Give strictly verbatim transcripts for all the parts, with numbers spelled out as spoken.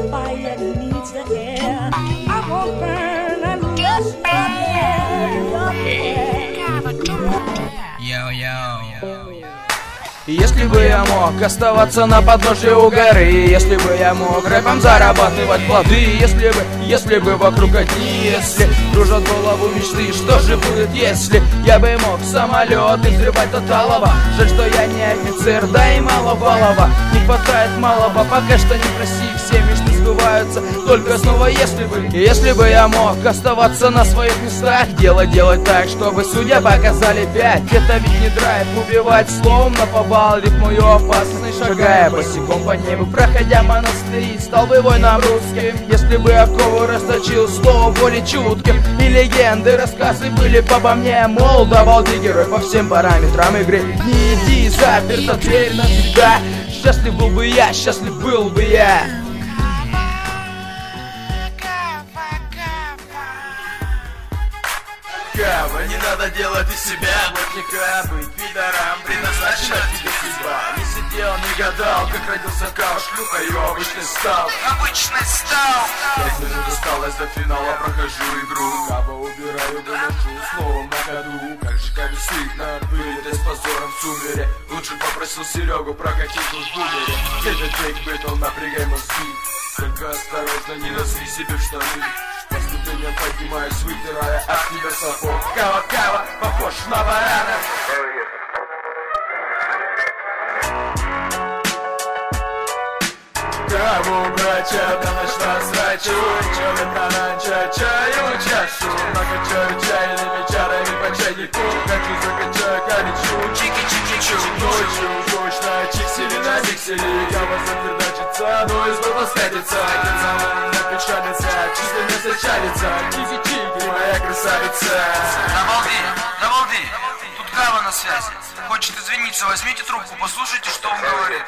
fire needs the air. I won't burn unless you're there. Йоу-йоу. Если бы я мог оставаться на подножье у горы, если бы я мог рэпом зарабатывать плоды, если бы, если бы вокруг одни, если кружат голову мечты, что же будет, если я бы мог самолеты взрывать до талого? Жаль, что я не офицер, да и мало балова, не хватает малого, пока что не проси, все мечты сбываются, только снова если бы. Если бы я мог оставаться на своих местах, делать, делать так, чтобы судья показали пять. Это ведь не драйв, убивать словом на побал. Рифмую опасный, шагая босиком по небу, проходя монастыри, стал бы воином русским. Если бы оковы расточил слово более чутким, и легенды, рассказы были бы обо мне, мол, давал герой по всем параметрам игры. Не иди, заперта дверь навсегда. Счастлив был бы я, счастлив был бы я. Кава, не надо делать из себя блатника, быть пидорам предназначена тебе судьба. Не сидел, не гадал, как родился кал, шлюхою обычный стал. Обычный стал. Пять минут осталось до финала, прохожу игру. Кава убираю, выношу снова на ходу. Как же Каве стыдно, вылетай с позором в сумере. Лучше попросил Серегу прокатить в бумере. Где-то тейк бэтл, напрягай мозги. Только осторожно, не насри себе в штаны. По ступеням поднимаюсь, вытирая от тебя сапог. Кава, кава, похож на барана. Каву, братья, на ночь насрачу. Человек на ранчо, чаю чашу. Накачаю чайными чарами по чайнику. Хочу закачаю горячу. Чики-чики-чу. Ночью точно чиксели на микселе. Кава запердачится, но из дома скатится. Печалится, чисто не зачалится. Чики-чики, моя красавица. Обалди, обалди. Тут Кава на связи. Хочет извиниться, возьмите трубку, послушайте, что он говорит.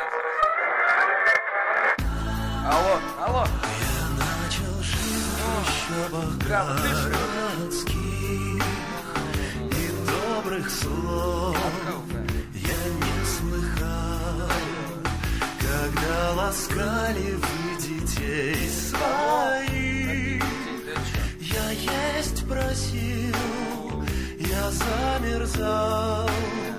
Алло, алло. Я начал жить в трущобах городских, и добрых слов я не слыхал, когда ласкали вы детей своих. Я есть просил, я замерзал.